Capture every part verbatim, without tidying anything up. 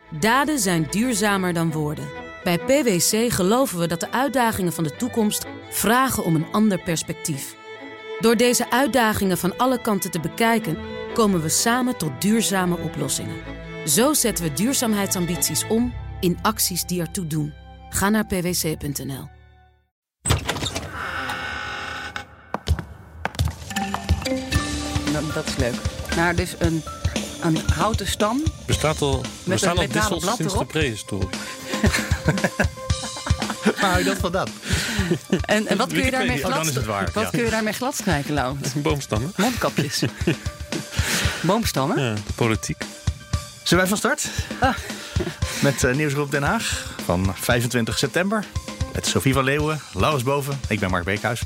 Daden zijn duurzamer dan woorden. Bij P W C geloven we dat de uitdagingen van de toekomst vragen om een ander perspectief. Door deze uitdagingen van alle kanten te bekijken, komen we samen tot duurzame oplossingen. Zo zetten we duurzaamheidsambities om in acties die ertoe doen. Ga naar p w c punt n l. Dat, dat is leuk. Nou, dus een, een houten stam. Bestaat al, met bestaan een al metalen dissels blad sinds erop. de prehistorie. Waar hou je dat vandaan? En, en wat kun je daarmee Oh, dan glad, is het waar. wat Ja. kun je daarmee gladstrijken, Lau? Boomstammen. Mondkapjes. Boomstammen? Ja, politiek. Zullen wij van start? Ah. Met uh, Nieuwsgroep Den Haag van vijfentwintig september. Met Sophie van Leeuwen, Laurens Boven. Ik ben Mark Beekhuis.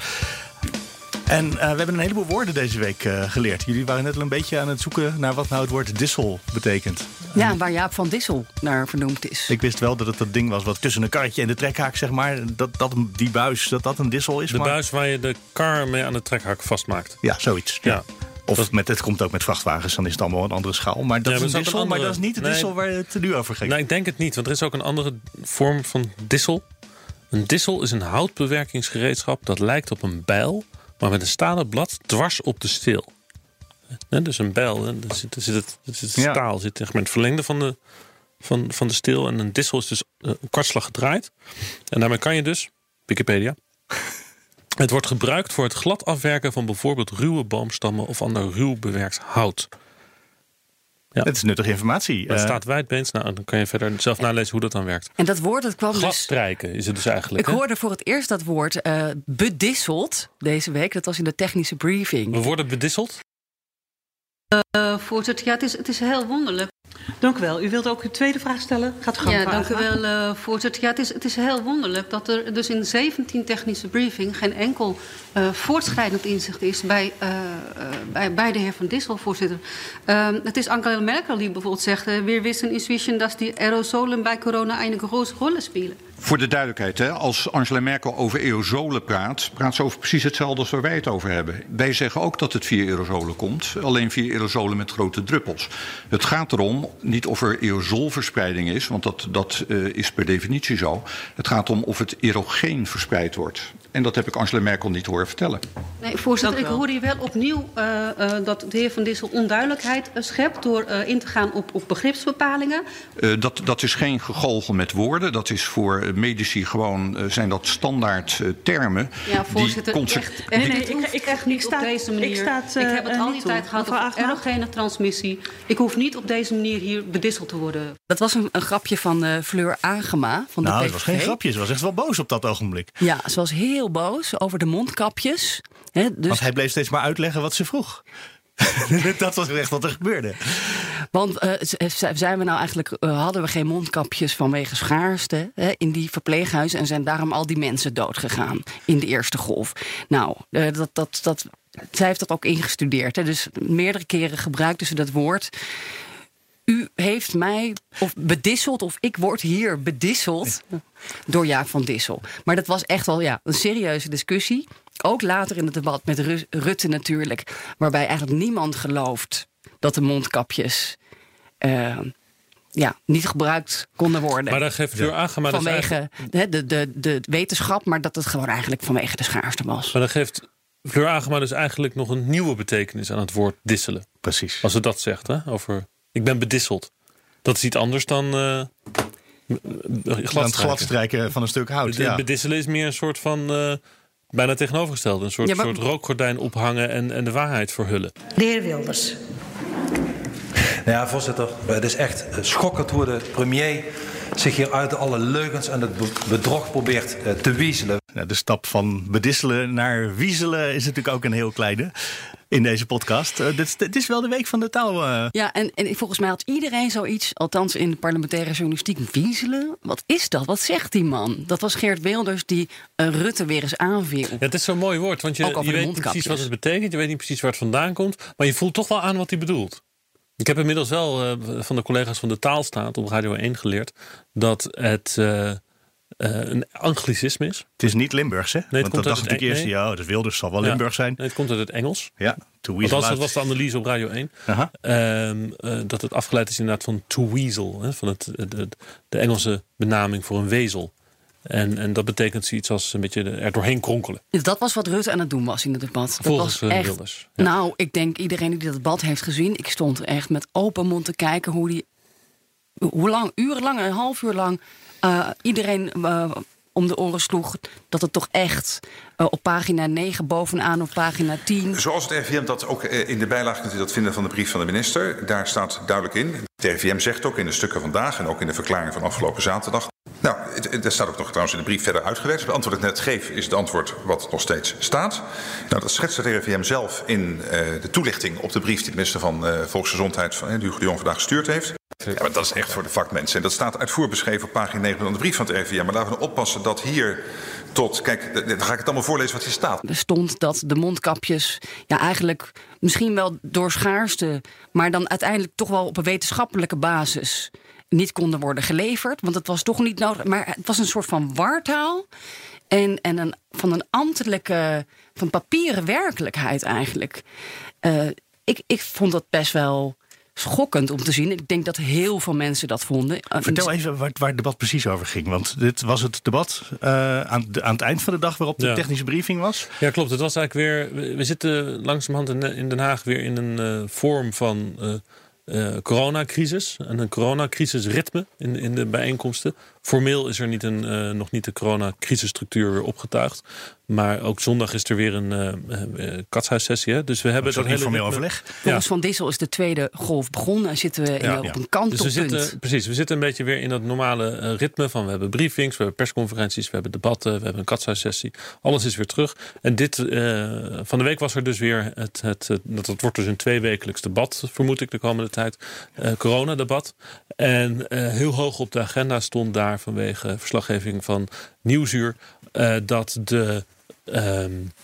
En uh, we hebben een heleboel woorden deze week uh, geleerd. Jullie waren net al een beetje aan het zoeken naar wat nou het woord dissel betekent. Ja, waar Jaap van Dissel naar vernoemd is. Ik wist wel dat het dat ding was wat tussen een karretje en de trekhaak, zeg maar. Dat, dat die buis, dat dat een dissel is. De maar... buis waar je de kar mee aan de trekhak vastmaakt. Ja, zoiets. Ja. Ja. Of met, het komt ook met vrachtwagens, dan is het allemaal een andere schaal. Maar dat Ja, maar is het een is ook dissel, een maar andere- dat is niet de Nee. dissel waar het nu over ging. Nou, ik denk het niet, want er is ook een andere vorm van dissel. Een dissel is een houtbewerkingsgereedschap dat lijkt op een bijl, maar met een stalen blad dwars op de steel. He, dus een bijl, hè, daar zit, daar zit het, daar zit het Ja. staal zit zeg maar in het verlengde van de, van, van de steel. En een dissel is dus een kwartslag gedraaid. En daarmee kan je dus, Wikipedia, het wordt gebruikt voor het glad afwerken van bijvoorbeeld ruwe boomstammen of ander ruw bewerkt hout. Ja. Dat is nuttige informatie. Het Uh, staat wijdbeens, nou, dan kan je verder zelf nalezen hoe dat dan werkt. En dat woord, dat kwam dus... Gladstrijken is het dus eigenlijk. Ik hè? hoorde voor het eerst dat woord uh, bedisseld deze week. Dat was in de technische briefing. We worden bedisseld. Uh, voorzitter, ja, het is, het is heel wonderlijk. Dank u wel. U wilt ook uw tweede vraag stellen? Gaat u gang, Ja, mevrouw dank u Agema. wel, uh, voorzitter. Ja, het is, het is heel wonderlijk dat er dus in zeventien technische briefing geen enkel uh, voortschrijdend inzicht is bij, uh, uh, bij, bij de heer Van Dissel, voorzitter. Uh, het is Angela Merkel die bijvoorbeeld zegt, uh, wir wissen inzwischen dat die aerosolen bij corona een grote rol spelen. Voor de duidelijkheid, hè, als Angela Merkel over aerosolen praat, praat ze over precies hetzelfde als waar wij het over hebben. Wij zeggen ook dat het via aerosolen komt, alleen via aerosolen met grote druppels. Het gaat erom, niet of er aerosolverspreiding is, want dat, dat uh, is per definitie zo. Het gaat om of het aerogeen verspreid wordt. En dat heb ik Angela Merkel niet horen vertellen. Nee, voorzitter, ik Dank u wel. hoor hier wel opnieuw uh, uh, dat de heer Van Dissel onduidelijkheid uh, schept door uh, in te gaan op, op begripsbepalingen. Uh, dat, dat is geen gegoochel met woorden. Dat is voor medici gewoon, uh, zijn dat standaard uh, termen. Ja, voorzitter, die conse- echt, Nee, en nee, het ik- hoeft ik- echt ik niet sta- op deze manier. ik sta het, uh, ik heb het uh, al niet die toe. tijd gehad Mevrouw over Agema? erogene transmissie. Ik hoef niet op deze manier hier bedisseld te worden. Dat was een, een grapje van uh, Fleur Agema van de nou, P het V V. was geen grapje. Ze was echt wel boos op dat ogenblik. Ja, ze was heel boos over de mondkapjes. Hè, dus, Want hij bleef steeds maar uitleggen wat ze vroeg. Dat was echt wat er gebeurde. Want uh, z- zijn we nou eigenlijk, uh, hadden we geen mondkapjes vanwege schaarste hè, in die verpleeghuizen en zijn daarom al die mensen doodgegaan in de eerste golf. Nou, uh, dat, dat, dat, zij heeft dat ook ingestudeerd. Hè, dus meerdere keren gebruikte ze dat woord. U heeft mij of bedisseld, of ik word hier bedisseld door Jaap van Dissel. Maar dat was echt wel ja, een serieuze discussie. Ook later in het debat met Ru- Rutte natuurlijk. Waarbij eigenlijk niemand gelooft dat de mondkapjes uh, ja, niet gebruikt konden worden. Maar dan geeft Fleur Agema dus vanwege eigenlijk- hè, de, de, de wetenschap, maar dat het gewoon eigenlijk vanwege de schaarste was. Maar dan geeft Fleur Agema dus eigenlijk nog een nieuwe betekenis aan het woord disselen. Precies. Als ze dat zegt, hè? Over ik ben bedisseld. Dat is iets anders dan uh, Dan het gladstrijken. gladstrijken van een stuk hout. Bed- Ja. Bedisselen is meer een soort van uh, bijna tegenovergestelde. Een soort, Ja, maar- soort rookgordijn ophangen en, en de waarheid verhullen. De heer Wilders. Ja, voorzitter, het is echt schokkend hoe de premier zich hier uit alle leugens en het be- bedrog probeert uh, te wiezelen. Nou, de stap van bedisselen naar wiezelen is natuurlijk ook een heel kleine in deze podcast. Uh, dit, dit is wel de week van de taal. Uh. Ja, en, en volgens mij had iedereen zoiets, althans in de parlementaire journalistiek, wiezelen. Wat is dat? Wat zegt die man? Dat was Geert Wilders die uh, Rutte weer eens aanviel. Ja, het is zo'n mooi woord, want je, Ook over je de weet niet precies mondkapjes. wat het betekent. Je weet niet precies waar het vandaan komt. Maar je voelt toch wel aan wat hij bedoelt. Ik heb inmiddels wel uh, van de collega's van de Taalstaat op Radio één geleerd dat het uh, een anglicisme is. Het is niet Limburgs, hè? Nee, het Want komt dat dacht uit ik het eerst, nee. ja, dat Wilders zal wel Limburg zijn. Nee, het komt uit het Engels. Ja, to Want dat was de analyse op Radio één. Um, uh, dat het afgeleid is inderdaad van to weasel. Hè, van het, de, de Engelse benaming voor een wezel. En, en dat betekent zoiets als een beetje er doorheen kronkelen. Dat was wat Rutte aan het doen was in het debat. Dat Volgens was echt, Wilders. Ja. Nou, ik denk iedereen die dat debat heeft gezien... ik stond er echt met open mond te kijken hoe die... hoe lang, urenlang, een half uur lang... Uh, iedereen uh, om de oren sloeg dat het toch echt uh, op pagina negen bovenaan op pagina tien... Zoals het R I V M dat ook in de bijlage kunt u dat vinden van de brief van de minister. Daar staat duidelijk in. Het R I V M zegt ook in de stukken vandaag en ook in de verklaring van afgelopen zaterdag... Nou, er staat ook nog trouwens in de brief verder uitgewerkt. Het antwoord dat ik net geef is het antwoord wat nog steeds staat. Nou, dat schetst het R I V M zelf in uh, de toelichting op de brief die de minister van uh, Volksgezondheid, van, uh, Hugo de Jong, vandaag gestuurd heeft. Ja, maar dat is echt voor de vakmensen. En dat staat uitvoerig beschreven op pagina negen van de brief van het R I V M. Maar laten we nou oppassen dat hier tot... Kijk, dan ga ik het allemaal voorlezen wat hier staat. Er stond dat de mondkapjes ja, eigenlijk misschien wel door schaarste... maar dan uiteindelijk toch wel op een wetenschappelijke basis... niet konden worden geleverd, want het was toch niet nodig. Maar het was een soort van wartaal en, en een, van een ambtelijke, van papieren werkelijkheid eigenlijk. Uh, ik, ik vond dat best wel schokkend om te zien. Ik denk dat heel veel mensen dat vonden. Vertel even waar, waar het debat precies over ging. Want dit was het debat uh, aan, de, aan het eind van de dag waarop de ja. technische briefing was. Ja, klopt. Het was eigenlijk weer... We, we zitten langzamerhand in, in Den Haag weer in een uh, vorm van... Uh, Uh, coronacrisis en een coronacrisisritme in, in de bijeenkomsten. Formeel is er niet een, uh, nog niet de coronacrisisstructuur weer opgetuigd. Maar ook zondag is er weer een uh, uh, katshuissessie. Hè? Dus we hebben dat hele formeel overleg. Volgens ja. Van Dissel is de tweede golf begonnen en zitten we in, ja, op ja. een kantelpunt. Dus we zitten, precies, we zitten een beetje weer in dat normale uh, ritme van we hebben briefings, we hebben persconferenties, we hebben debatten, we hebben een katshuissessie. Alles is weer terug. En dit uh, van de week was er dus weer het, het, het dat het wordt dus een tweewekelijks debat, vermoed ik de komende tijd. Uh, coronadebat. En uh, heel hoog op de agenda stond daar vanwege verslaggeving van Nieuwsuur uh, dat de Um,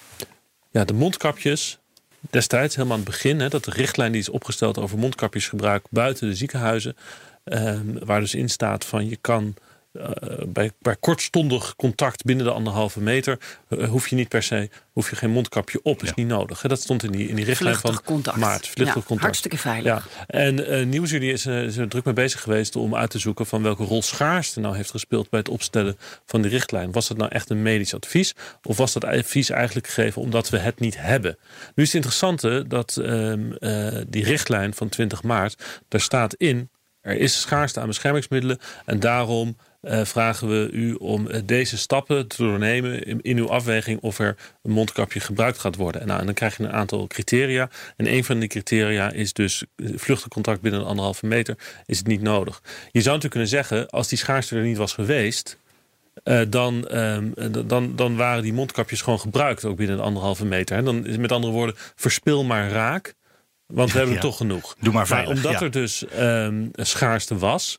ja, de mondkapjes destijds, helemaal aan het begin... Hè, dat de richtlijn die is opgesteld over mondkapjesgebruik buiten de ziekenhuizen... Um, waar dus in staat van je kan uh, bij, bij kortstondig contact binnen de anderhalve meter... Uh, hoef je niet per se, hoef je geen mondkapje op, is ja. niet nodig. Hè. Dat stond in die, in die richtlijn vluchtig van contact. maart. Vluchtig ja, contact. Hartstikke veilig. Ja. En uh, Nieuwsuur is, uh, is er druk mee bezig geweest om uit te zoeken... van welke rol schaarste nou heeft gespeeld bij het opstellen van die richtlijn. Was dat nou echt een medisch advies? Of was dat advies eigenlijk gegeven omdat we het niet hebben? Nu is het interessante dat uh, uh, die richtlijn van twintig maart... daar staat in, er is schaarste aan beschermingsmiddelen... en daarom uh, vragen we u om uh, deze stappen te doornemen... In, in uw afweging of er een mondkapje gebruikt gaat worden. En, nou, en dan krijg je een aantal criteria. En een van die criteria is dus vluchtig contact binnen een anderhalve meter... is het niet nodig. Je zou natuurlijk kunnen zeggen, als die schaarste er niet was geweest... Uh, dan, uh, dan, dan waren die mondkapjes gewoon gebruikt... ook binnen een anderhalve meter. Hè. Dan is met andere woorden, verspil maar raak... Want we hebben ja. er toch genoeg. Doe maar veilig. Maar omdat ja. er dus um, schaarste was...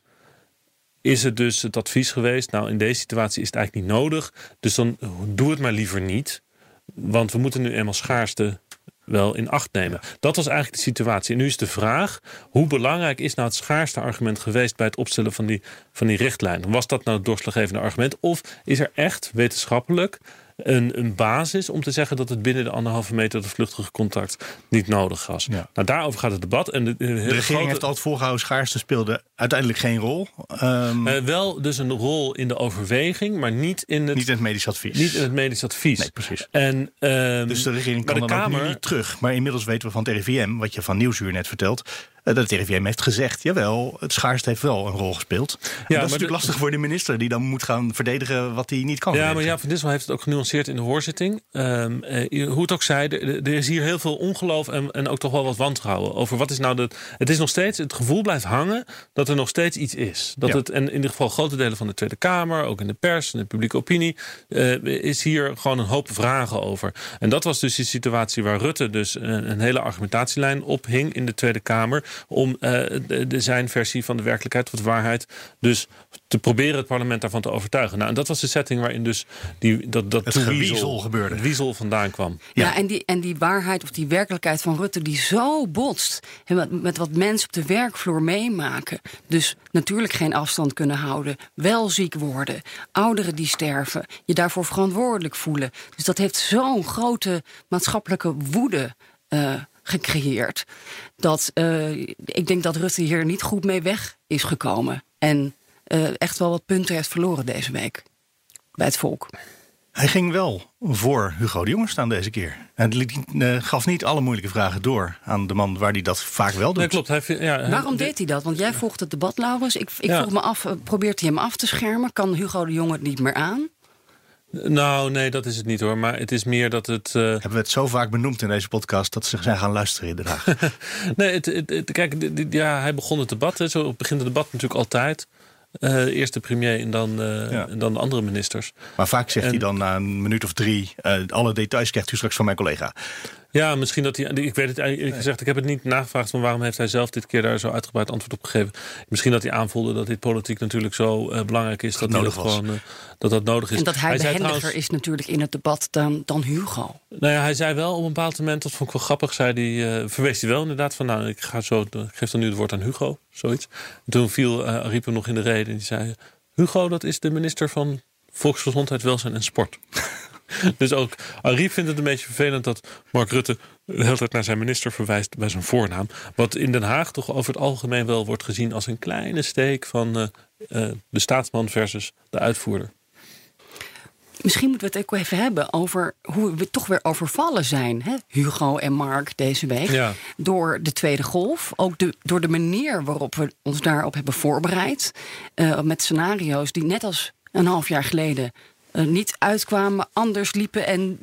is het dus het advies geweest... nou, in deze situatie is het eigenlijk niet nodig. Dus dan doe het maar liever niet. Want we moeten nu eenmaal schaarste wel in acht nemen. Dat was eigenlijk de situatie. En nu is de vraag... hoe belangrijk is nou het schaarste argument geweest... bij het opstellen van die, van die richtlijn? Was dat nou het doorslaggevende argument? Of is er echt wetenschappelijk... Een, een basis om te zeggen dat het binnen de anderhalve meter... de vluchtige contact niet nodig was. Ja. Nou, daarover gaat het debat. En de, de, de regering grote... heeft altijd volgehouden... schaarste speelde uiteindelijk geen rol. Um... Uh, wel dus een rol in de overweging... maar niet in het, niet in het medisch advies. Niet in het medisch advies. Nee, precies. En, um, dus de regering kan de dan Kamer... ook nu niet terug. Maar inmiddels weten we van het R I V M... wat je van Nieuwsuur net vertelt... dat het R I V M heeft gezegd... jawel, het schaarste heeft wel een rol gespeeld. Ja, dat is natuurlijk de... lastig voor de minister... die dan moet gaan verdedigen wat hij niet kan. Ja, verdedigen. Maar ja, Van Dissel heeft het ook genuanceerd in de hoorzitting. Um, uh, hoe het ook zij, er is hier heel veel ongeloof... En, en ook toch wel wat wantrouwen over wat is nou de... Het is nog steeds, het gevoel blijft hangen... dat er nog steeds iets is. Dat ja. het, en in ieder geval grote delen van de Tweede Kamer... ook in de pers en de publieke opinie... Uh, is hier gewoon een hoop vragen over. En dat was dus die situatie waar Rutte... dus een, een hele argumentatielijn ophing in de Tweede Kamer... om uh, de, de zijn versie van de werkelijkheid of de waarheid dus te proberen het parlement daarvan te overtuigen. Nou, en dat was de setting waarin dus die, dat, dat het gewiezel gebeurde. Het wiezel vandaan kwam. Ja, ja en, die, en die waarheid of die werkelijkheid van Rutte die zo botst met, met wat mensen op de werkvloer meemaken. Dus natuurlijk geen afstand kunnen houden, wel ziek worden, ouderen die sterven, je daarvoor verantwoordelijk voelen. Dus dat heeft zo'n grote maatschappelijke woede uh, gecreëerd. Dat uh, ik denk dat Rutte hier niet goed mee weg is gekomen. En uh, echt wel wat punten heeft verloren deze week bij het volk. Hij ging wel voor Hugo de Jonge staan deze keer. Hij uh, gaf niet alle moeilijke vragen door aan de man waar hij dat vaak wel doet. Nee, klopt. Hij, ja, hij, Waarom de, deed hij dat? Want jij volgt het debat, Laurens. Ik, ik ja. vroeg me af, probeert hij hem af te schermen? Kan Hugo de Jonge het niet meer aan? Nou, nee, dat is het niet hoor. Maar het is meer dat het... Uh... Hebben we het zo vaak benoemd in deze podcast dat ze zijn gaan luisteren in Den Haag? nee, het, het, het, kijk, ja, hij begon het debat. Hè. Zo begint het debat natuurlijk altijd. Uh, eerst de premier en dan, uh, ja. en dan de andere ministers. Maar vaak zegt en, hij dan na een minuut of drie... Uh, alle details krijgt u straks van mijn collega. Ja, misschien dat hij... Ik weet het eigenlijk gezegd, ik heb het niet nagevraagd... van waarom heeft hij zelf dit keer daar zo uitgebreid antwoord op gegeven. Misschien dat hij aanvoelde dat dit politiek natuurlijk zo uh, belangrijk is... dat dat, dat, gewoon, uh, dat dat nodig is. En dat hij, hij behendiger trouwens, is natuurlijk in het debat dan, dan Hugo. Nou ja, hij zei wel op een bepaald moment, dat vond ik wel grappig... Zei hij, uh, verwees hij wel inderdaad van... nou, ik, ga zo, ik geef dan nu het woord aan Hugo, zoiets. En toen viel uh, Ariep nog in de reden en die zei... Hugo, dat is de minister van Volksgezondheid, Welzijn en Sport. Dus ook Ariep vindt het een beetje vervelend dat Mark Rutte de hele tijd naar zijn minister verwijst bij zijn voornaam. Wat in Den Haag toch over het algemeen wel wordt gezien als een kleine steek van uh, uh, de staatsman versus de uitvoerder. Misschien moeten we het ook even hebben over hoe we toch weer overvallen zijn, hè? Hugo en Mark deze week. Ja. Door de tweede golf. Ook de, door de manier waarop we ons daarop hebben voorbereid. Uh, met scenario's die net als een half jaar geleden uh, niet uitkwamen, anders liepen en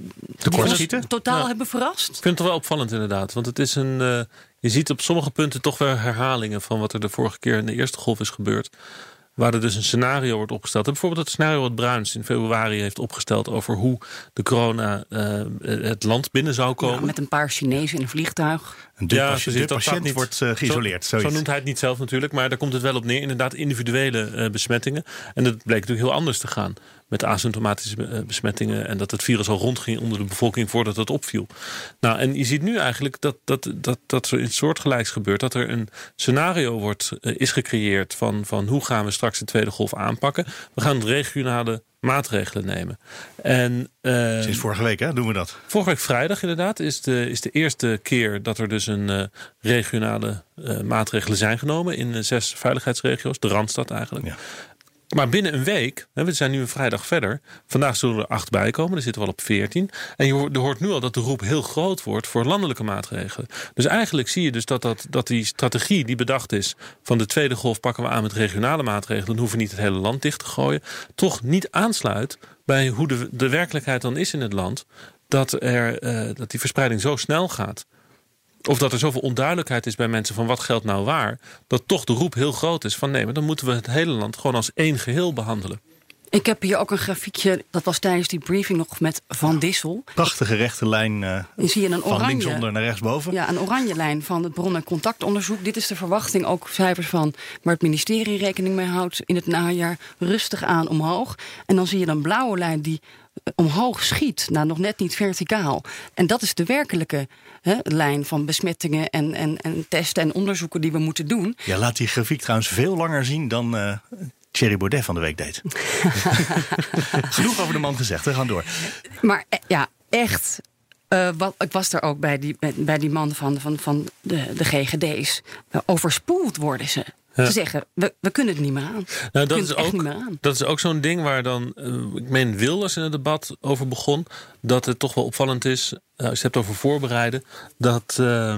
ons totaal ja. hebben verrast. Ik vind het wel opvallend inderdaad. Want het is een. Uh, je ziet op sommige punten toch wel herhalingen van wat er de vorige keer in de eerste golf is gebeurd. Waar er dus een scenario wordt opgesteld. En bijvoorbeeld het scenario wat Bruins in februari heeft opgesteld over hoe de corona uh, het land binnen zou komen. Ja, met een paar Chinezen in een vliegtuig. Een de ja, patiënt, de patiënt niet, wordt uh, geïsoleerd. Zo, zo noemt hij het niet zelf natuurlijk, maar daar komt het wel op neer. Inderdaad, individuele uh, besmettingen. En dat bleek natuurlijk heel anders te gaan. Met asymptomatische uh, besmettingen. En dat het virus al rondging onder de bevolking voordat het opviel. Nou, en je ziet nu eigenlijk dat, dat, dat, dat er in soortgelijks gebeurt. Dat er een scenario wordt, uh, is gecreëerd van, van hoe gaan we straks de tweede golf aanpakken. We gaan regionale maatregelen nemen. En, uh, Sinds vorige week hè, doen we dat. Vorige week vrijdag inderdaad is de, is de eerste keer dat er dus een uh, regionale uh, maatregelen zijn genomen in uh, zes veiligheidsregio's, de Randstad eigenlijk. Ja. Maar binnen een week, we zijn nu een vrijdag verder, vandaag zullen er acht bij komen, er zitten we al op veertien. En je hoort, je hoort nu al dat de roep heel groot wordt voor landelijke maatregelen. Dus eigenlijk zie je dus dat, dat, dat die strategie die bedacht is van de tweede golf pakken we aan met regionale maatregelen, dan hoeven we niet het hele land dicht te gooien, toch niet aansluit bij hoe de, de werkelijkheid dan is in het land, dat, er, uh, dat die verspreiding zo snel gaat. Of dat er zoveel onduidelijkheid is bij mensen van wat geldt nou waar, dat toch de roep heel groot is van nee, maar dan moeten we het hele land gewoon als één geheel behandelen. Ik heb hier ook een grafiekje, dat was tijdens die briefing nog met Van Dissel. Prachtige rechte lijn uh, zie je een van oranje, linksonder naar rechtsboven. Ja, een oranje lijn van het bron- en contactonderzoek. Dit is de verwachting, ook cijfers van waar het ministerie rekening mee houdt in het najaar. Rustig aan omhoog. En dan zie je een blauwe lijn die omhoog schiet, nou nog net niet verticaal. En dat is de werkelijke hè, lijn van besmettingen en, en, en testen en onderzoeken die we moeten doen. Ja, laat die grafiek trouwens veel langer zien dan uh, Thierry Baudet van de week deed. Genoeg over de man gezegd, we gaan door. Maar ja, echt. Uh, wat, ik was er ook bij die, bij die man van, van, van de, de G G D's. Uh, overspoeld worden ze. Ja. Ze zeggen, we, we kunnen het niet meer aan. Nou, dat, is ook, dat is ook zo'n ding waar dan, uh, ik meen Wilders in het debat over begon, dat het toch wel opvallend is, uh, als je het hebt over voorbereiden, dat uh, uh,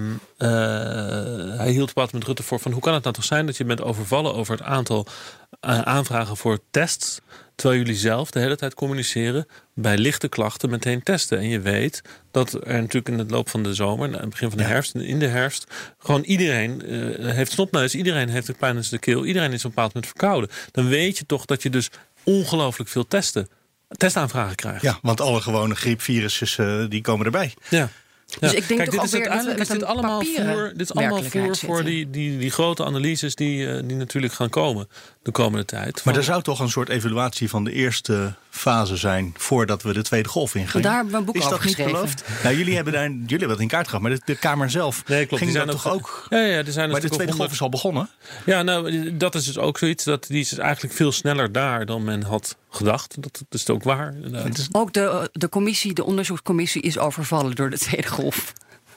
hij hield debat met Rutte voor van hoe kan het nou toch zijn dat je bent overvallen over het aantal uh, aanvragen voor tests, terwijl jullie zelf de hele tijd communiceren bij lichte klachten meteen testen. En je weet dat er natuurlijk in het loop van de zomer, in het begin van de ja. herfst, in de herfst, gewoon iedereen uh, heeft snotneus, iedereen heeft het pijn in de keel, iedereen is op een bepaald moment verkouden. Dan weet je toch dat je dus ongelooflijk veel testen, testaanvragen krijgt. Ja, want alle gewone griepvirussen uh, die komen erbij. Ja. Dus ik denk Kijk, toch dit is alweer dat we uiteindelijk met is dit een allemaal voor, dit is allemaal voor, voor die, die, die grote analyses die, uh, die natuurlijk gaan komen de komende tijd. Maar er zou toch een soort evaluatie van de eerste fase zijn voordat we de tweede golf ingaan. Daar hebben we een boek is over dat niet geschreven. beloofd? Nou, jullie hebben daar, jullie hebben dat in kaart gehad, maar de, de Kamer zelf nee, klopt, ging die dat zijn toch ook, ook. Ja, ja, die zijn maar de tweede golf is al begonnen. Ja, nou, dat is dus ook zoiets. Dat, die is eigenlijk veel sneller daar dan men had gedacht. Dat, dat is ook waar. Inderdaad. Ook de, de commissie, de onderzoekscommissie is overvallen door de tweede golf.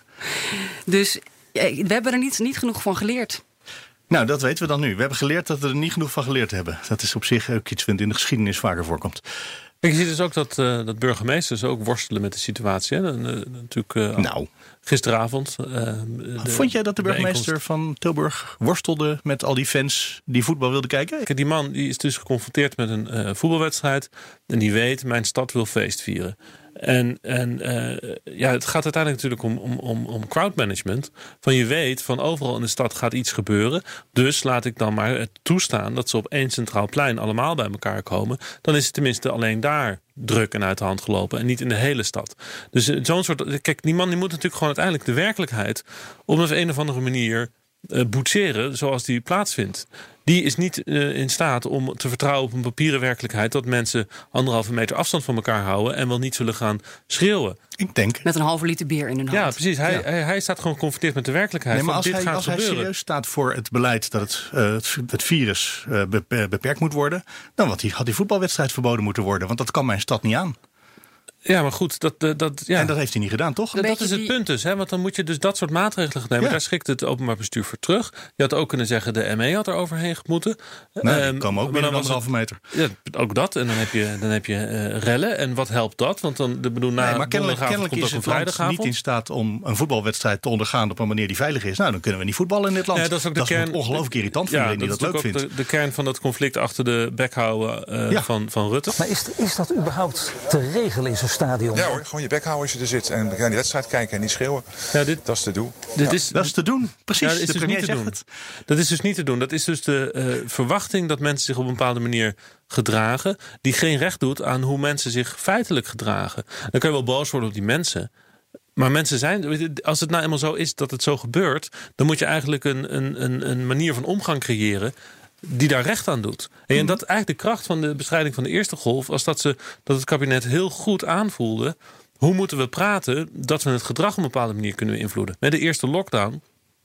Dus we hebben er niet, niet genoeg van geleerd. Nou, dat weten we dan nu. We hebben geleerd dat we er niet genoeg van geleerd hebben. Dat is op zich ook iets wat in de geschiedenis vaker voorkomt. Ik zie dus ook dat, uh, dat burgemeesters ook worstelen met de situatie. Hè? Uh, natuurlijk, uh, nou. Gisteravond. Uh, de, Vond jij dat de burgemeester van Tilburg worstelde met al die fans die voetbal wilden kijken? Die man die is dus geconfronteerd met een uh, voetbalwedstrijd. En die weet, mijn stad wil feest vieren. En, en uh, ja, het gaat uiteindelijk natuurlijk om, om, om, om crowdmanagement. Van je weet, van overal in de stad gaat iets gebeuren. Dus laat ik dan maar het toestaan dat ze op één centraal plein allemaal bij elkaar komen. Dan is het tenminste alleen daar druk en uit de hand gelopen. En niet in de hele stad. Dus zo'n soort. Kijk, die man die moet natuurlijk gewoon uiteindelijk de werkelijkheid op een, een of andere manier uh, boetseren zoals die plaatsvindt. Die is niet uh, in staat om te vertrouwen op een papieren werkelijkheid dat mensen anderhalve meter afstand van elkaar houden en wel niet zullen gaan schreeuwen. Ik denk. Met een halve liter bier in hun hand. Ja, precies. Hij, ja. hij, hij staat gewoon geconfronteerd met de werkelijkheid. Nee, maar van, als dit hij, gaat als hij gebeuren. serieus staat voor het beleid dat het, uh, het, het virus uh, beperkt moet worden, dan had die, had die voetbalwedstrijd verboden moeten worden. Want dat kan mijn stad niet aan. Ja, maar goed, dat, dat, ja. En dat heeft hij niet gedaan, toch? Dat, dat is het punt dus, hè? Want dan moet je dus dat soort maatregelen nemen. Ja. Daar schikt het openbaar bestuur voor terug. Je had ook kunnen zeggen, de M E had er overheen moeten. Nee, um, die komen ook binnen anderhalve meter. Ja, ook dat. En dan heb je, dan heb je uh, rellen. En wat helpt dat? Want dan, de bedoel, na nee, maar kennelijk, kennelijk komt is ook het een vrijdagavond. niet in staat om een voetbalwedstrijd te ondergaan op een manier die veilig is. Nou, dan kunnen we niet voetballen in dit land. Ja, dat is ook de dat kern. Is ongelooflijk irritant voor iedereen ja, die dat, dat leuk vindt. De, de kern van dat conflict achter de bek houden uh, ja. van, van Rutte. Maar is, is dat überhaupt te regelen in zo'n stadion? Ja hoor. Gewoon je bek houden als je er zit en naar die wedstrijd kijken en niet schreeuwen. Ja, dit, dat is te doen. Dit ja, is, dat is te doen, precies. Ja, dat is de dus premier niet te zegt doen. het. Dat is dus niet te doen. Dat is dus de uh, verwachting dat mensen zich op een bepaalde manier gedragen, die geen recht doet aan hoe mensen zich feitelijk gedragen. Dan kun je wel boos worden op die mensen. Maar mensen zijn, als het nou eenmaal zo is dat het zo gebeurt, dan moet je eigenlijk een, een, een, een manier van omgang creëren die daar recht aan doet. En dat eigenlijk de kracht van de bestrijding van de eerste golf was dat, ze, dat het kabinet heel goed aanvoelde. Hoe moeten we praten dat we het gedrag op een bepaalde manier kunnen beïnvloeden? De eerste lockdown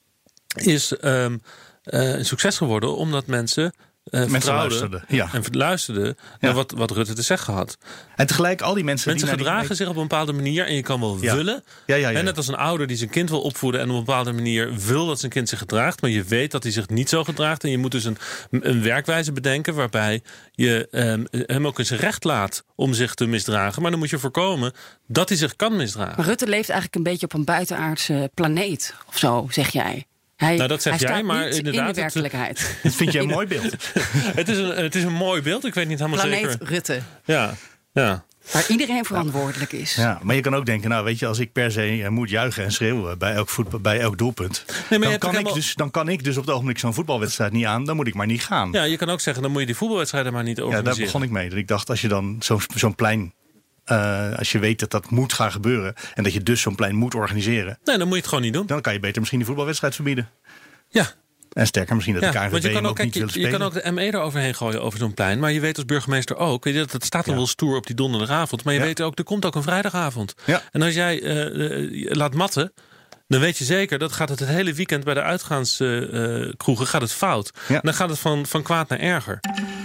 is um, uh, een succes geworden omdat mensen Uh, mensen luisterden. Ja. En luisterden ja. naar wat, wat Rutte te zeggen had. En tegelijk al die mensen... Mensen die gedragen die... zich op een bepaalde manier en je kan wel ja. willen. Ja, ja, ja. En net als een ouder die zijn kind wil opvoeden en op een bepaalde manier wil dat zijn kind zich gedraagt, maar je weet dat hij zich niet zo gedraagt. En je moet dus een, een werkwijze bedenken waarbij je um, hem ook in zijn recht laat om zich te misdragen. Maar dan moet je voorkomen dat hij zich kan misdragen. Maar Rutte leeft eigenlijk een beetje op een buitenaardse planeet of zo, zeg jij. Hij, nou, dat zeg hij jij, maar niet inderdaad. In de werkelijkheid. Het, dit vind je een mooi beeld. het, is een, het is een mooi beeld. Ik weet niet helemaal Planeet zeker. Planeet Rutte. Ja, ja. Waar iedereen verantwoordelijk is. Ja, maar je kan ook denken, nou weet je, als ik per se moet juichen en schreeuwen bij elk, voetbal, bij elk doelpunt, nee, dan, kan helemaal... ik dus, dan kan ik dus op het ogenblik zo'n voetbalwedstrijd niet aan, dan moet ik maar niet gaan. Ja, je kan ook zeggen, dan moet je die voetbalwedstrijden maar niet organiseren. Ja, daar begon ik mee. Dat ik dacht, als je dan zo, zo'n plein, uh, als je weet dat dat moet gaan gebeuren en dat je dus zo'n plein moet organiseren. Nee, dan moet je het gewoon niet doen. Dan kan je beter misschien die voetbalwedstrijd verbieden. Ja. En sterker misschien dat de ja, K N V B je kan hem ook, ook kijk, niet willen je, spelen. je kan ook de M E eroverheen gooien over zo'n plein. Maar je weet als burgemeester ook, weet je, dat het staat dan ja. wel stoer op die donderdagavond. Maar je ja. weet ook, er komt ook een vrijdagavond. Ja. En als jij uh, uh, laat matten, dan weet je zeker, dat gaat het het hele weekend bij de uitgaanskroegen uh, gaat het fout. Ja. Dan gaat het van, van kwaad naar erger.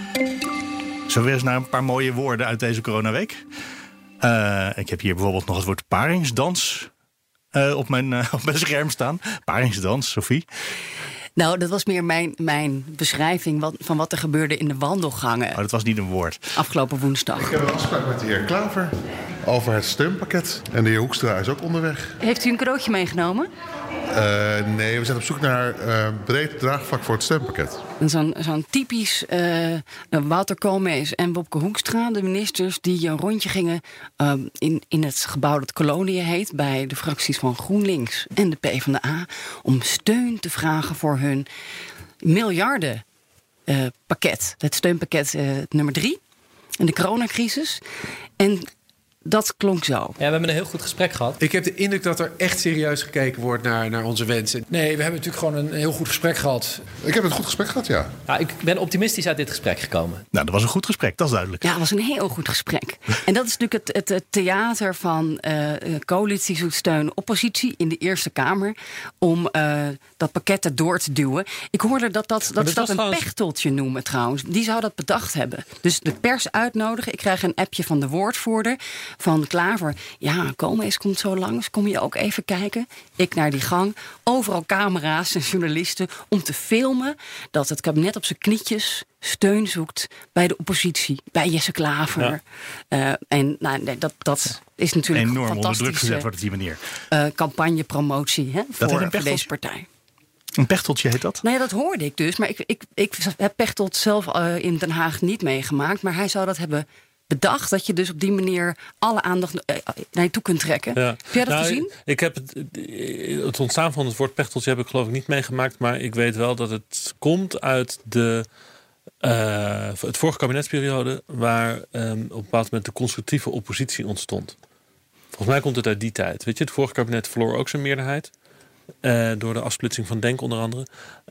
Zullen we eens naar een paar mooie woorden uit deze coronaweek? Uh, ik heb hier bijvoorbeeld nog het woord paringsdans uh, op, mijn, uh, op mijn scherm staan. Paringsdans, Sophie. Nou, dat was meer mijn, mijn beschrijving wat, van wat er gebeurde in de wandelgangen. Oh, dat was niet een woord. Afgelopen woensdag. Ik heb een afspraak met de heer Klaver over het steunpakket. En de heer Hoekstra is ook onderweg. Heeft u een cadeautje meegenomen? Uh, nee, we zijn op zoek naar uh, breed draagvlak voor het steunpakket. Zo'n, zo'n typisch uh, Wouter Koolmees en Wopke Hoekstra, de ministers die een rondje gingen uh, in, in het gebouw dat Kolonie heet, bij de fracties van GroenLinks en de PvdA, om steun te vragen voor hun miljarden uh, pakket. Het steunpakket uh, nummer drie in de coronacrisis. En dat klonk zo. Ja, we hebben een heel goed gesprek gehad. Ik heb de indruk dat er echt serieus gekeken wordt naar, naar onze wensen. Nee, we hebben natuurlijk gewoon een heel goed gesprek gehad. Ik heb een goed gesprek gehad, ja. Ja, ik ben optimistisch uit dit gesprek gekomen. Nou, dat was een goed gesprek, dat is duidelijk. Ja, het was een heel goed gesprek. En dat is natuurlijk het, het, het theater van uh, coalitie zoekt steun oppositie in de Eerste Kamer om uh, dat pakket erdoor te duwen. Ik hoorde dat dat, dat, dat, dat een trouwens... pechteltje noemen trouwens. Die zou dat bedacht hebben. Dus de pers uitnodigen. Ik krijg een appje van de woordvoerder van Klaver. Ja, Koolmees komt zo langs. Kom je ook even kijken? Ik naar die gang. Overal camera's en journalisten om te filmen dat het kabinet op zijn knietjes steun zoekt bij de oppositie, bij Jesse Klaver. Ja. Uh, en nou, nee, dat, dat is natuurlijk enorm een onder druk gezet fantastische wordt op die manier. Uh, campagnepromotie hè, voor, voor deze partij. Een pechteltje heet dat? Nou ja, dat hoorde ik dus. Maar ik, ik, ik heb Pechtold zelf uh, in Den Haag niet meegemaakt. Maar hij zou dat hebben bedacht. Dat je dus op die manier alle aandacht uh, naar je toe kunt trekken. Ja. Heb jij dat nou, gezien? Ik heb het, het ontstaan van het woord pechteltje heb ik geloof ik niet meegemaakt. Maar ik weet wel dat het komt uit de uh, het vorige kabinetsperiode. Waar um, op een bepaald moment de constructieve oppositie ontstond. Volgens mij komt het uit die tijd. Weet je, het vorige kabinet verloor ook zijn meerderheid. Uh, door de afsplitsing van Denk onder andere.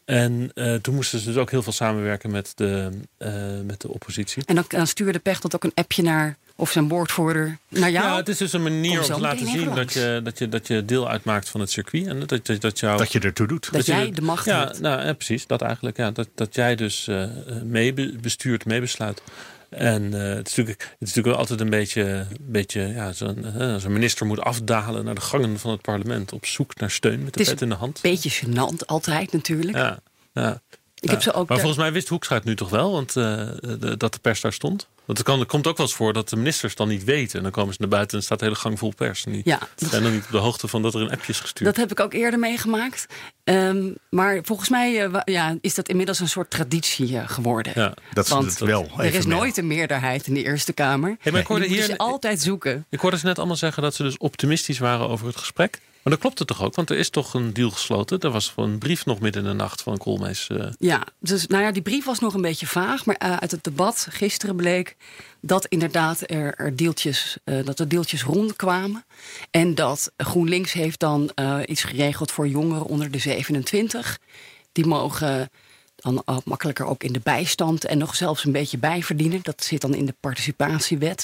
En uh, toen moesten ze dus ook heel veel samenwerken met de, uh, met de oppositie. En dan, dan stuurde Pechtold ook een appje naar, of zijn woordvoerder, naar jou? Ja, het is dus een manier om te laten zien dat je, dat, je, dat je deel uitmaakt van het circuit. En dat, dat, dat, jou, dat je ertoe doet. Dat, dat jij de, de macht ja, hebt. Nou, ja, precies, dat eigenlijk. Ja, dat, dat jij dus uh, meebestuurt, meebesluit. En uh, het, is natuurlijk, het is natuurlijk altijd een beetje, beetje ja, zo'n, uh, zo'n minister moet afdalen naar de gangen van het parlement op zoek naar steun met de pet in de hand. Een beetje gênant altijd natuurlijk. Ja, ja. Ik ja. heb ze ook maar de... volgens mij wist Hoekstra het nu toch wel, want uh, de, dat de pers daar stond. Want het, kan, het komt ook wel eens voor dat de ministers dan niet weten. En dan komen ze naar buiten en staat de hele gang vol pers. En die ja, zijn dan niet op de hoogte van dat er een appje is gestuurd. Dat heb ik ook eerder meegemaakt. Um, maar volgens mij uh, ja, is dat inmiddels een soort traditie uh, geworden. Ja, dat is het wel. Er is nooit een meerderheid in de Eerste Kamer. Hey, maar ik hoorde die hier moet je altijd zoeken. Ik hoorde ze net allemaal zeggen dat ze dus optimistisch waren over het gesprek. Maar dat klopt het toch ook? Want er is toch een deal gesloten? Er was een brief nog midden in de nacht van Koolmees. Uh... Ja, dus nou ja, die brief was nog een beetje vaag. Maar uh, uit het debat gisteren bleek dat inderdaad er, er deeltjes, uh, dat er deeltjes rondkwamen. En dat GroenLinks heeft dan uh, iets geregeld voor jongeren onder de zevenentwintig. Die mogen dan uh, makkelijker ook in de bijstand en nog zelfs een beetje bijverdienen. Dat zit dan in de participatiewet.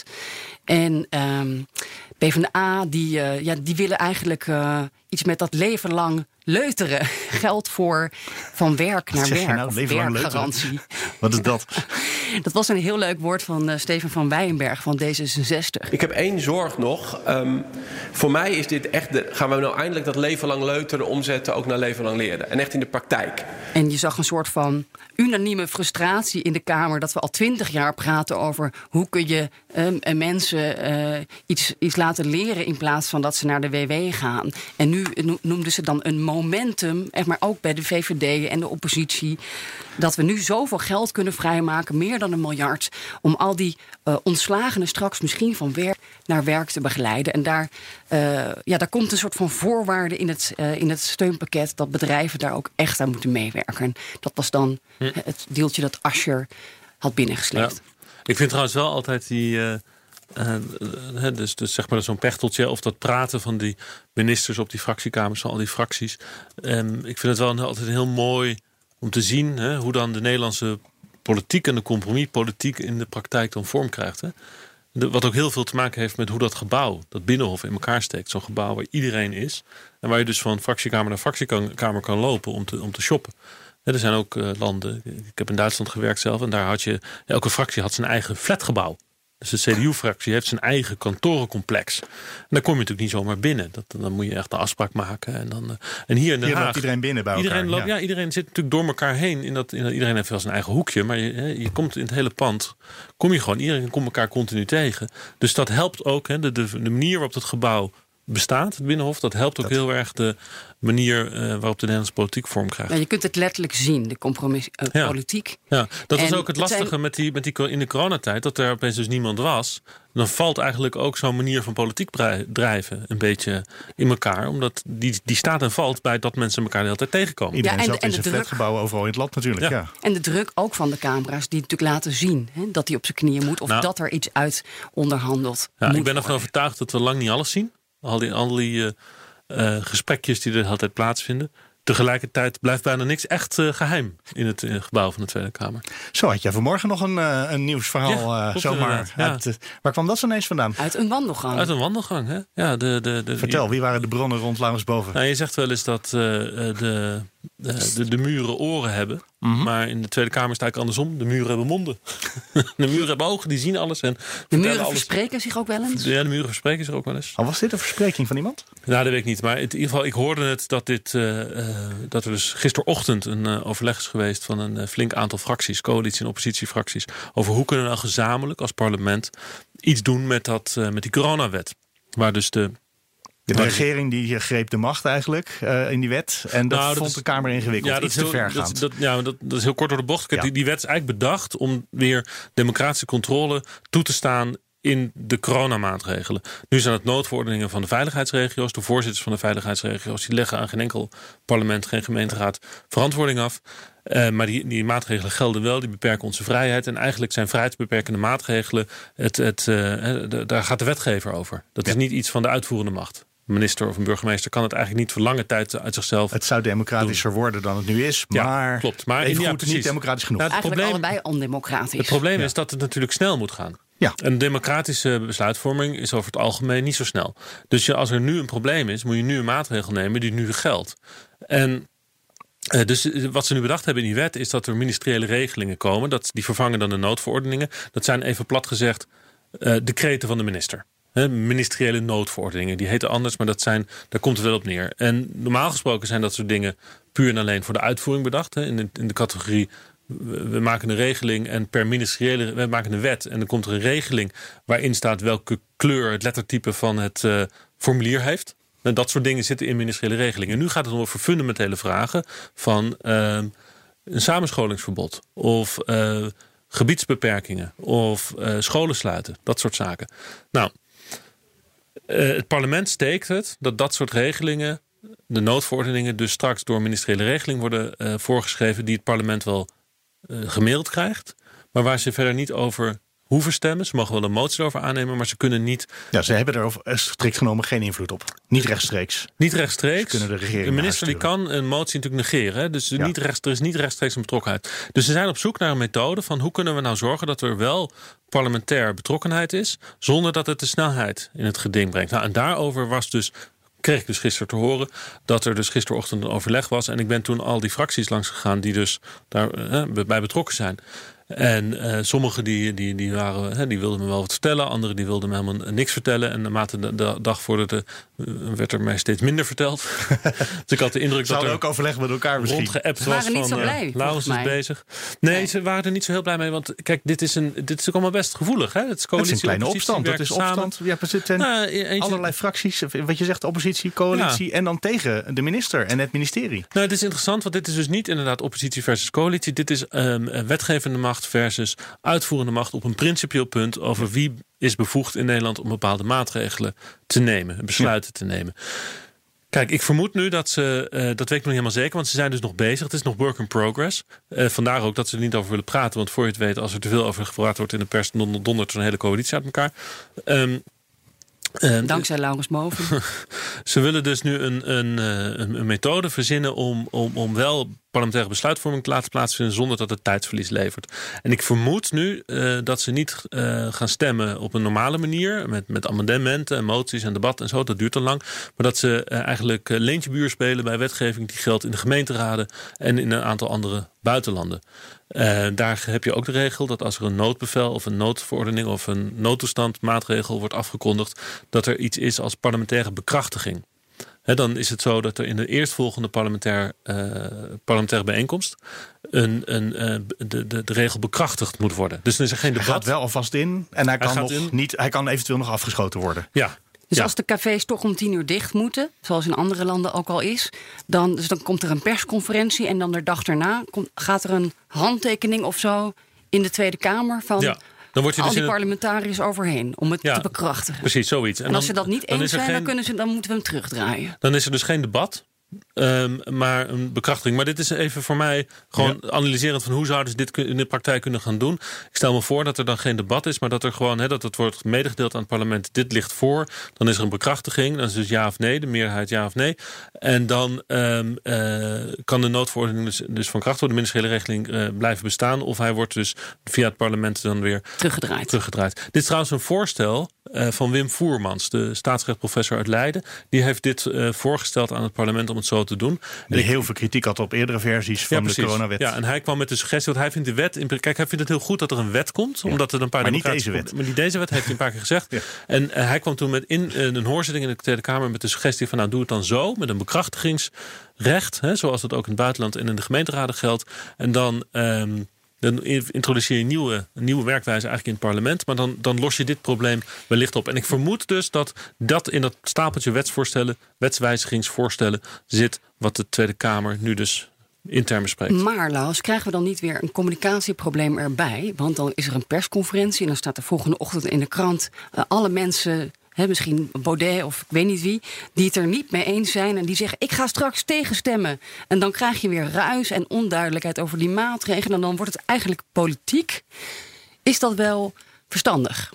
En um, PvdA, die, uh, ja, die willen eigenlijk uh, iets met dat leven lang leuteren. Geld voor van werk naar werk. Nou, of werkgarantie. Wat is dat? Dat was een heel leuk woord van uh, Steven van Wijnberg van D zesenzestig. Ik heb één zorg nog. Um, voor mij is dit echt de, gaan we nou eindelijk dat leven lang leuteren omzetten ook naar leven lang leren. En echt in de praktijk. En je zag een soort van unanieme frustratie in de Kamer dat we al twintig jaar praten over hoe kun je um, mensen uh, iets, iets laten leren in plaats van dat ze naar de W W gaan. En nu noemden ze dan een momentum, echt maar ook bij de V V D en de oppositie, dat we nu zoveel geld kunnen vrijmaken, meer dan een miljard, om al die uh, ontslagenen straks misschien van werk naar werk te begeleiden. En daar, uh, ja, daar komt een soort van voorwaarde in het, uh, in het steunpakket dat bedrijven daar ook echt aan moeten meewerken. Dat was dan hm. het deeltje dat Asscher had binnengesleept. Ja. Ik vind trouwens wel altijd die Uh... Uh, dus, dus zeg maar zo'n pechteltje of dat praten van die ministers op die fractiekamers van al die fracties. Um, ik vind het wel een, altijd heel mooi om te zien hè, hoe dan de Nederlandse politiek en de compromispolitiek in de praktijk dan vorm krijgt. Hè. De, wat ook heel veel te maken heeft met hoe dat gebouw, dat Binnenhof in elkaar steekt. Zo'n gebouw waar iedereen is en waar je dus van fractiekamer naar fractiekamer kan lopen om te, om te shoppen. Ja, er zijn ook uh, landen, ik heb in Duitsland gewerkt zelf en daar had je, elke fractie had zijn eigen flatgebouw. Dus de C D U-fractie heeft zijn eigen kantorencomplex. En daar kom je natuurlijk niet zomaar binnen. Dat, dan moet je echt een afspraak maken. En, dan, uh, en hier in Den Haag, loopt iedereen binnen bij iedereen elkaar. Loopt, ja. ja, iedereen zit natuurlijk door elkaar heen. In dat, in dat, iedereen heeft wel zijn eigen hoekje. Maar je, hè, je komt in het hele pand, kom je gewoon, iedereen komt elkaar continu tegen. Dus dat helpt ook. Hè, de, de, de manier waarop het gebouw bestaat, het Binnenhof. Dat helpt ook dat... heel erg de manier uh, waarop de Nederlandse politiek vorm krijgt. Ja, je kunt het letterlijk zien, de compromispolitiek. Uh, ja. ja, dat was en ook het lastige zijn... met die, met die, in de coronatijd, dat er opeens dus niemand was. Dan valt eigenlijk ook zo'n manier van politiek drijven een beetje in elkaar. Omdat die, die staat en valt bij dat mensen elkaar de hele tijd tegenkomen. Iedereen ja, en zat de, in zijn druk... flatgebouwen overal in het land natuurlijk. Ja. Ja. En de druk ook van de camera's die natuurlijk laten zien hè, dat hij op zijn knieën moet. Of nou, dat er iets uit onderhandeld ja, moet Ik ben ervan overtuigd dat we lang niet alles zien. Al die, al die uh, uh, gesprekjes die er altijd plaatsvinden. Tegelijkertijd blijft bijna niks echt uh, geheim in het uh, gebouw van de Tweede Kamer. Zo had jij vanmorgen nog een, uh, een nieuwsverhaal ja, uh, zomaar. Ja. Uit, uh, waar kwam dat zo ineens vandaan? Uit een wandelgang. Uit een wandelgang, hè? Ja, de, de, de, Vertel, wie waren de bronnen rond Laurensboven? Nou, je zegt wel eens dat uh, de, de, de, de muren oren hebben. Mm-hmm. Maar in de Tweede Kamer is het eigenlijk andersom. De muren hebben monden. De muren hebben ogen, die zien alles. En de muren alles. verspreken zich ook wel eens? Ja, de muren verspreken zich ook wel eens. Al was dit een verspreking van iemand? Nou, dat weet ik niet. Maar in ieder geval, ik hoorde het dat, dit, uh, uh, dat er dus gisterochtend een uh, overleg is geweest van een uh, flink aantal fracties, coalitie- en oppositiefracties, over hoe kunnen we nou gezamenlijk als parlement iets doen met, dat, uh, met die coronawet. Waar dus de... De regering die greep de macht eigenlijk uh, in die wet. En dat, nou, dat vond is, de Kamer ingewikkeld. Ja, dat iets is heel, te vergaand. Dat, dat, ja, dat, dat is heel kort door de bocht. Kijk, ja. die, die wet is eigenlijk bedacht om weer democratische controle toe te staan in de coronamaatregelen. Nu zijn het noodverordeningen van de veiligheidsregio's. De voorzitters van de veiligheidsregio's die leggen aan geen enkel parlement, geen gemeenteraad verantwoording af. Uh, maar die, die maatregelen gelden wel, die beperken onze vrijheid. En eigenlijk zijn vrijheidsbeperkende maatregelen, het, het, uh, de, daar gaat de wetgever over. Dat ja. is niet iets van de uitvoerende macht. Een minister of een burgemeester kan het eigenlijk niet voor lange tijd uit zichzelf. Het zou democratischer doen. worden dan het nu is, maar, ja, klopt. maar even ja, goed, niet democratisch genoeg. Nou, het eigenlijk probleem, allebei ondemocratisch. Het probleem ja. is dat het natuurlijk snel moet gaan. Ja. Een democratische besluitvorming is over het algemeen niet zo snel. Dus je, als er nu een probleem is, moet je nu een maatregel nemen die nu geldt. En Uh, dus wat ze nu bedacht hebben in die wet is dat er ministeriële regelingen komen. Dat, die vervangen dan de noodverordeningen. Dat zijn even plat gezegd uh, decreten van de minister. He, ministeriële noodverordeningen. Die heten anders, maar dat zijn, daar komt het wel op neer. En normaal gesproken zijn dat soort dingen puur en alleen voor de uitvoering bedacht. He, in, de, in de categorie, we, we maken een regeling en per ministeriële, we maken een wet. En dan komt er een regeling waarin staat welke kleur het lettertype van het uh, formulier heeft. En dat soort dingen zitten in ministeriële regelingen. En nu gaat het over fundamentele vragen van uh, een samenscholingsverbod. Of uh, gebiedsbeperkingen. Of uh, scholen sluiten. Dat soort zaken. Nou, uh, het parlement steekt het dat dat soort regelingen, de noodverordeningen, dus straks door ministeriële regeling worden uh, voorgeschreven die het parlement wel uh, gemaild krijgt. Maar waar ze verder niet over hoeven stemmen. Ze mogen wel een motie over aannemen, maar ze kunnen niet. Ja, ze hebben er strikt genomen geen invloed op. Niet rechtstreeks. Niet rechtstreeks. Ze kunnen de regering de minister die kan een motie natuurlijk negeren. Hè? Dus ja. niet recht, er is niet rechtstreeks een betrokkenheid. Dus ze zijn op zoek naar een methode van hoe kunnen we nou zorgen dat er wel parlementair betrokkenheid is, zonder dat het de snelheid in het geding brengt. Nou, en daarover was dus. Kreeg ik dus gisteren te horen dat er dus gisterochtend een overleg was. En ik ben toen al die fracties langs gegaan die dus daarbij uh, bij betrokken zijn. En uh, sommigen die, die, die, waren, hè, die wilden me wel wat vertellen. Anderen die wilden me helemaal niks vertellen. En naarmate de, de dag vorderde uh, werd er mij steeds minder verteld. Dus ik had de indruk dat er ook overleg met elkaar misschien. Rondgeappt was van niet zo blij, uh, Laurens is bezig. Nee, nee, ze waren er niet zo heel blij mee. Want kijk, dit is, een, dit is ook allemaal best gevoelig. Hè? Het is, het is een kleine opstand. Dat is opstand. Ja, er zitten nou, eentje, allerlei fracties. Wat je zegt, oppositie, coalitie. Ja. En dan tegen de minister en het ministerie. Nou, het is interessant, want dit is dus niet inderdaad oppositie versus coalitie. Dit is um, wetgevende macht versus uitvoerende macht op een principieel punt over wie is bevoegd in Nederland om bepaalde maatregelen te nemen, besluiten ja. te nemen. Kijk, ik vermoed nu dat ze, uh, dat weet ik nog niet helemaal zeker, want ze zijn dus nog bezig. Het is nog work in progress. Uh, vandaar ook dat ze er niet over willen praten, want voor je het weet, als er te veel over gepraat wordt in de pers, dan dondert zo'n hele coalitie uit elkaar. Um, Uh, Dankzij Laurensboven. Ze willen dus nu een, een, een, een methode verzinnen om, om, om wel parlementaire besluitvorming te laten plaatsvinden zonder dat het tijdsverlies levert. En ik vermoed nu uh, dat ze niet uh, gaan stemmen op een normale manier met, met amendementen en moties en debat en zo. Dat duurt te lang. Maar dat ze uh, eigenlijk uh, leentje buur spelen bij wetgeving die geldt in de gemeenteraden en in een aantal andere buitenlanden. Uh, daar heb je ook de regel dat als er een noodbevel of een noodverordening of een noodtoestand maatregel wordt afgekondigd, dat er iets is als parlementaire bekrachtiging. He, dan is het zo dat er in de eerstvolgende parlementair, uh, parlementaire bijeenkomst een, een, uh, de, de, de regel bekrachtigd moet worden. Dus er is er geen debat. Hij gaat wel alvast in en hij kan, hij nog in. Niet, hij kan eventueel nog afgeschoten worden. Ja. Dus Ja. als de cafés toch om tien uur dicht moeten, zoals in andere landen ook al is, dan, dus dan komt er een persconferentie en dan de dag daarna komt, gaat er een handtekening of zo in de Tweede Kamer van Ja. Dan wordt je al dus die in een- parlementariërs overheen om het Ja, te bekrachtigen. Precies, zoiets. En, als ze dat niet dan eens is er zijn, geen- dan, kunnen ze, dan moeten we hem terugdraaien. Dan is er dus geen debat, um, maar een bekrachtiging. Maar dit is even voor mij gewoon ja. analyserend van hoe zouden ze dit in de praktijk kunnen gaan doen. Ik stel me voor dat er dan geen debat is, maar dat er gewoon he, dat het wordt medegedeeld aan het parlement. Dit ligt voor. Dan is er een bekrachtiging. Dan is dus ja of nee, de meerderheid ja of nee. En dan um, uh, kan de noodverordening dus, dus van kracht worden. De ministeriële regeling uh, blijven bestaan. Of hij wordt dus via het parlement dan weer teruggedraaid. teruggedraaid. Dit is trouwens een voorstel uh, van Wim Voermans, de staatsrechtprofessor uit Leiden. Die heeft dit uh, voorgesteld aan het parlement om het zo te doen. Die heel veel kritiek had op eerdere versies van ja, de coronawet. Ja, en hij kwam met de suggestie, want hij vindt de wet... In, kijk, hij vindt het heel goed dat er een wet komt, ja. omdat er een paar maar niet deze wet. Maar niet deze wet, heeft hij een paar keer gezegd. Ja. En uh, hij kwam toen met in uh, een hoorzitting in de Tweede Kamer met de suggestie van, nou, doe het dan zo, met een bekrachtigingsrecht, hè, zoals dat ook in het buitenland en in de gemeenteraden geldt. En dan... Um, Dan introduceer je een nieuwe, een nieuwe werkwijze eigenlijk in het parlement. Maar dan, dan los je dit probleem wellicht op. En ik vermoed dus dat dat in dat stapeltje wetsvoorstellen, wetswijzigingsvoorstellen zit, wat de Tweede Kamer nu dus intern bespreekt. Maar Laus, krijgen we dan niet weer een communicatieprobleem erbij? Want dan is er een persconferentie en dan staat er volgende ochtend in de krant uh, alle mensen... He, misschien Baudet of ik weet niet wie, die het er niet mee eens zijn en die zeggen, ik ga straks tegenstemmen. En dan krijg je weer ruis en onduidelijkheid over die maatregelen en dan wordt het eigenlijk politiek. Is dat wel verstandig?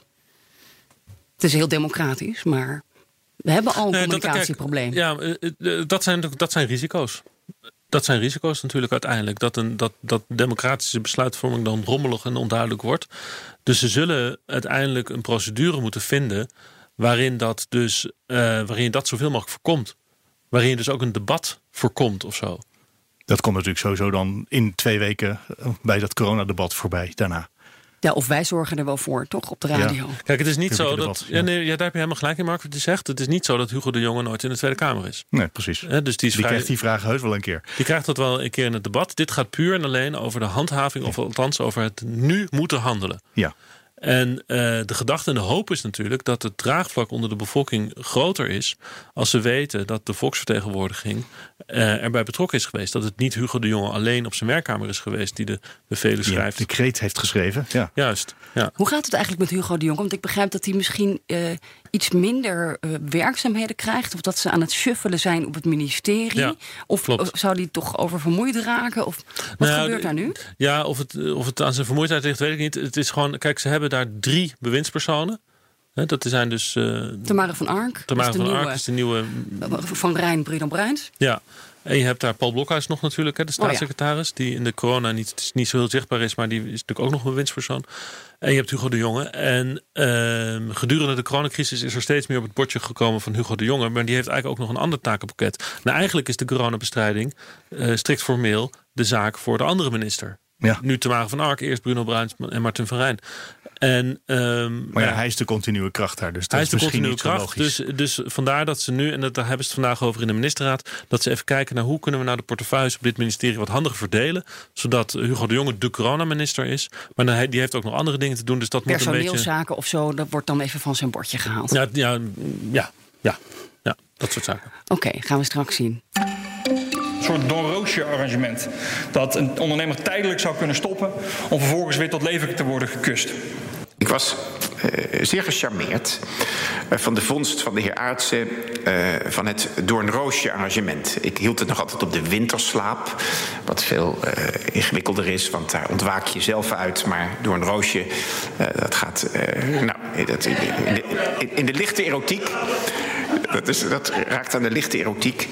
Het is heel democratisch, maar we hebben al een nee, communicatieprobleem. Dat, kijk, ja, dat zijn, dat zijn risico's. Dat zijn risico's natuurlijk uiteindelijk. Dat, een, dat, dat democratische besluitvorming dan rommelig en onduidelijk wordt. Dus ze zullen uiteindelijk een procedure moeten vinden waarin dat dus uh, waarin je dat zoveel mogelijk voorkomt. Waarin je dus ook een debat voorkomt of zo. Dat komt natuurlijk sowieso dan in twee weken bij dat coronadebat voorbij daarna. Ja, of wij zorgen er wel voor, toch, op de radio. Ja. Kijk, het is niet zo debat, dat... Ja, nee, ja, daar heb je helemaal gelijk in, Mark, wat je zegt. Het is niet zo dat Hugo de Jonge nooit in de Tweede Kamer is. Nee, precies. He, dus die, is die vrij, krijgt die vraag heus wel een keer. Die krijgt dat wel een keer in het debat. Dit gaat puur en alleen over de handhaving, of althans over het nu moeten handelen. Ja. En uh, de gedachte en de hoop is natuurlijk dat het draagvlak onder de bevolking groter is als ze weten dat de volksvertegenwoordiging uh, erbij betrokken is geweest. Dat het niet Hugo de Jonge alleen op zijn werkkamer is geweest die de bevelen schrijft. Ja, de decreet heeft geschreven. Ja. Juist. Ja. Hoe gaat het eigenlijk met Hugo de Jonge? Want ik begrijp dat hij misschien uh, iets minder uh, werkzaamheden krijgt. Of dat ze aan het shuffelen zijn op het ministerie. Ja, of, of zou die toch oververmoeid raken? Of wat nou, gebeurt daar nu? Ja, of het, of het aan zijn vermoeidheid ligt, weet ik niet. Het is gewoon, kijk, ze hebben daar drie bewindspersonen. He, dat zijn dus... Uh, Tamara van Ark. Tamara van nieuwe, Ark is de nieuwe... Van Rijn, Bruno Bruins. Ja. En je hebt daar Paul Blokhuis nog natuurlijk, hè, de staatssecretaris. Oh ja. Die in de corona niet, niet zo heel zichtbaar is, maar die is natuurlijk ook nog een bewindspersoon. En je hebt Hugo de Jonge. En uh, gedurende de coronacrisis is er steeds meer op het bordje gekomen van Hugo de Jonge. Maar die heeft eigenlijk ook nog een ander takenpakket. Nou, eigenlijk is de coronabestrijding uh, strikt formeel de zaak voor de andere minister. Ja. Nu Tamara van Ark, eerst Bruno Bruins en Martin van Rijn. En, um, maar ja, ja, hij is de continue kracht daar. Dus dat hij is, is de misschien continue niet kracht. zo dus, dus vandaar dat ze nu, en dat, daar hebben ze het vandaag over in de ministerraad, dat ze even kijken naar hoe kunnen we nou de portefeuilles op dit ministerie wat handiger verdelen. Zodat Hugo de Jonge de coronaminister is. Maar dan, die heeft ook nog andere dingen te doen. Dus dat moet een beetje... Personeelszaken of zo, dat wordt dan even van zijn bordje gehaald. Ja, ja, ja, ja, ja dat soort zaken. Oké, okay, gaan we straks zien. Een soort Don Roosje arrangement. Dat een ondernemer tijdelijk zou kunnen stoppen om vervolgens weer tot leven te worden gekust. Ik was uh, zeer gecharmeerd uh, van de vondst van de heer Aartsen uh, van het Doornroosje arrangement. Ik hield het nog altijd op de winterslaap, wat veel uh, ingewikkelder is, want daar ontwaak je zelf uit. Maar Doornroosje, uh, dat gaat uh, nou, dat, in, de, in, in de lichte erotiek. Dat, is, dat raakt aan de lichte erotiek.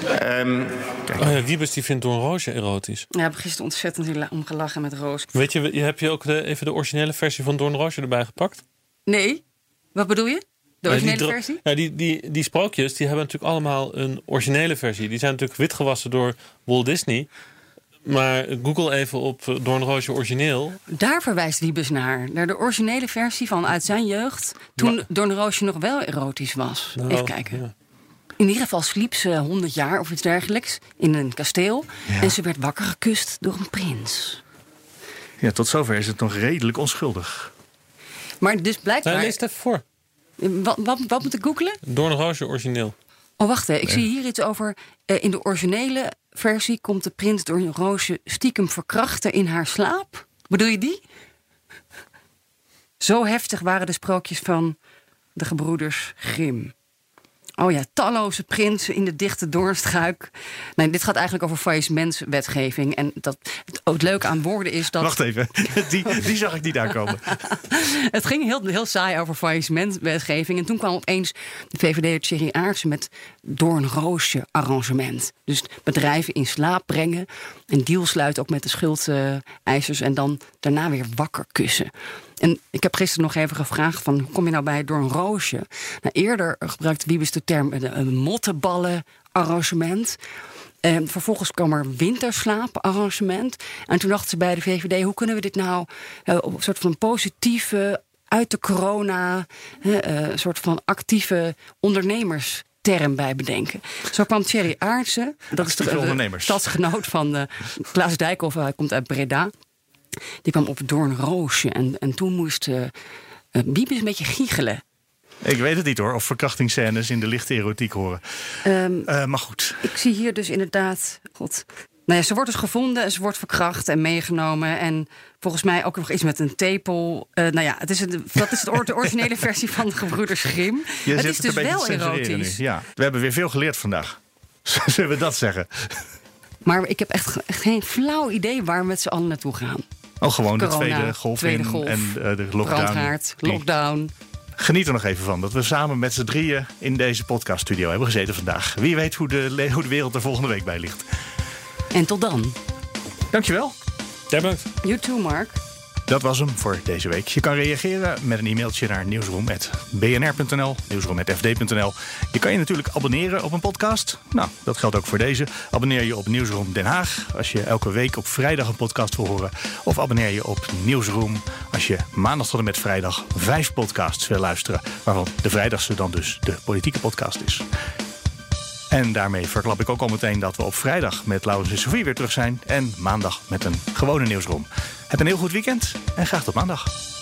Um, oh ja, Wiebes die vindt Doornroosje erotisch. Ja, ik heb gisteren ontzettend om gelachen met Roos. Weet je, heb je ook de, even de originele versie van Doornroosje erbij gepakt? Nee. Wat bedoel je? De originele ja, die, versie? Ja, die, die, die sprookjes die hebben natuurlijk allemaal een originele versie. Die zijn natuurlijk witgewassen door Walt Disney. Maar Google even op Doornroosje origineel. Daar verwijst Wiebes naar. Naar de originele versie van uit zijn jeugd. Toen maar, Doornroosje nog wel erotisch was. Nou, even kijken. Ja. In ieder geval sliep ze honderd jaar of iets dergelijks in een kasteel. Ja. En ze werd wakker gekust door een prins. Ja, tot zover is het nog redelijk onschuldig. Maar dus blijkbaar... Nou, lees het even voor. Wat, wat, wat moet ik googlen? Doornroosje origineel. Oh, wacht even. Ik Nee. zie hier iets over... Uh, in de originele versie komt de prins Doornroosje stiekem verkrachten in haar slaap. Bedoel je die? Zo heftig waren de sprookjes van de gebroeders Grimm. Oh ja, talloze prinsen in de dichte doornstruik. Nee, dit gaat eigenlijk over faillissementswetgeving. En dat, het, het leuke aan woorden is dat... Wacht even, die, die zag ik niet aankomen. Het ging heel, heel saai over faillissementwetgeving. En toen kwam opeens de V V D'er Thierry Aartsen met doornroosje arrangement. Dus bedrijven in slaap brengen. En deal sluiten ook met de schuldeisers. En dan daarna weer wakker kussen. En ik heb gisteren nog even gevraagd van hoe kom je nou bij door een roosje? Nou, eerder gebruikte Wiebes de term een, een mottenballen arrangement. En vervolgens kwam er winterslaap arrangement. En toen dachten ze bij de V V D, hoe kunnen we dit nou uh, op een soort van positieve, uit de corona, uh, een soort van actieve ondernemersterm bij bedenken. Zo kwam Thierry Aartsen, dat is de, de stadsgenoot van uh, Klaas Dijkhoff, hij komt uit Breda. Die kwam op Doornroosje. En, en toen moest uh, uh, Wiebes een beetje giechelen. Ik weet het niet hoor, of verkrachtingsscènes in de lichte erotiek horen. Um, uh, maar goed. Ik zie hier dus inderdaad... God, nou ja, ze wordt dus gevonden en ze wordt verkracht en meegenomen. En volgens mij ook nog iets met een tepel. Uh, nou ja, het is een, dat is de originele versie van de gebroeders Grimm. Je het zit is dus wel erotisch. Nu. Ja, we hebben weer veel geleerd vandaag. Zullen we dat zeggen? Maar ik heb echt, echt geen flauw idee waar we met z'n allen naartoe gaan. Oh, gewoon Corona, de tweede golf tweede in golf, en uh, de lockdown. Brandhaard, lockdown. Geniet er nog even van dat we samen met z'n drieën in deze podcaststudio hebben gezeten vandaag. Wie weet hoe de, hoe de wereld er volgende week bij ligt. En tot dan. Dankjewel. Ja, bedankt. You too, Mark. Dat was hem voor deze week. Je kan reageren met een e-mailtje naar nieuwsroom punt b n r punt n l, nieuwsroom punt f d punt n l. Je kan je natuurlijk abonneren op een podcast. Nou, dat geldt ook voor deze. Abonneer je op Nieuwsroom Den Haag als je elke week op vrijdag een podcast wil horen. Of abonneer je op Nieuwsroom als je maandag tot en met vrijdag vijf podcasts wil luisteren. Waarvan de vrijdagse dan dus de politieke podcast is. En daarmee verklap ik ook al meteen dat we op vrijdag met Laurens en Sofie weer terug zijn. En maandag met een gewone Nieuwsroom. Heb een heel goed weekend en graag tot maandag.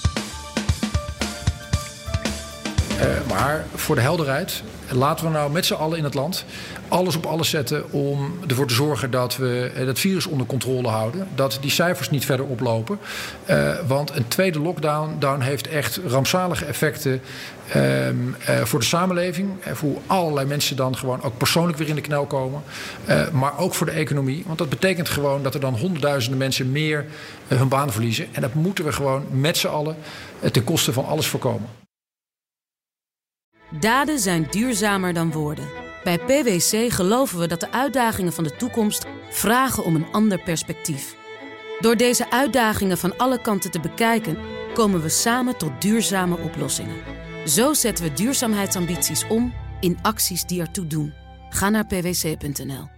Uh, maar voor de helderheid, laten we nou met z'n allen in het land alles op alles zetten om ervoor te zorgen dat we het virus onder controle houden. Dat die cijfers niet verder oplopen. Uh, want een tweede lockdown down heeft echt rampzalige effecten uh, uh, voor de samenleving. En voor allerlei mensen dan gewoon ook persoonlijk weer in de knel komen. Uh, maar ook voor de economie. Want dat betekent gewoon dat er dan honderdduizenden mensen meer uh, hun baan verliezen. En dat moeten we gewoon met z'n allen uh, ten koste van alles voorkomen. Daden zijn duurzamer dan woorden. Bij P W C geloven we dat de uitdagingen van de toekomst vragen om een ander perspectief. Door deze uitdagingen van alle kanten te bekijken, komen we samen tot duurzame oplossingen. Zo zetten we duurzaamheidsambities om in acties die ertoe doen. Ga naar p w c punt n l.